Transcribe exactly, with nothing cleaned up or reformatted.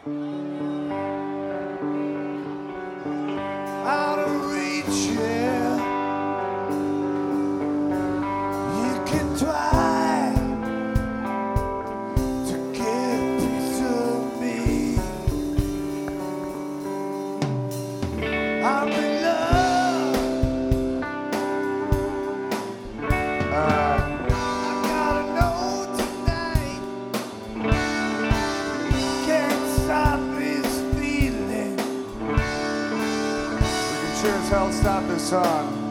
Out of reach, yeah. You can try to get a piece of me. I'm in love. Uh, I gotta know tonight. Can't stop this feeling. We can sure as hell stop this song.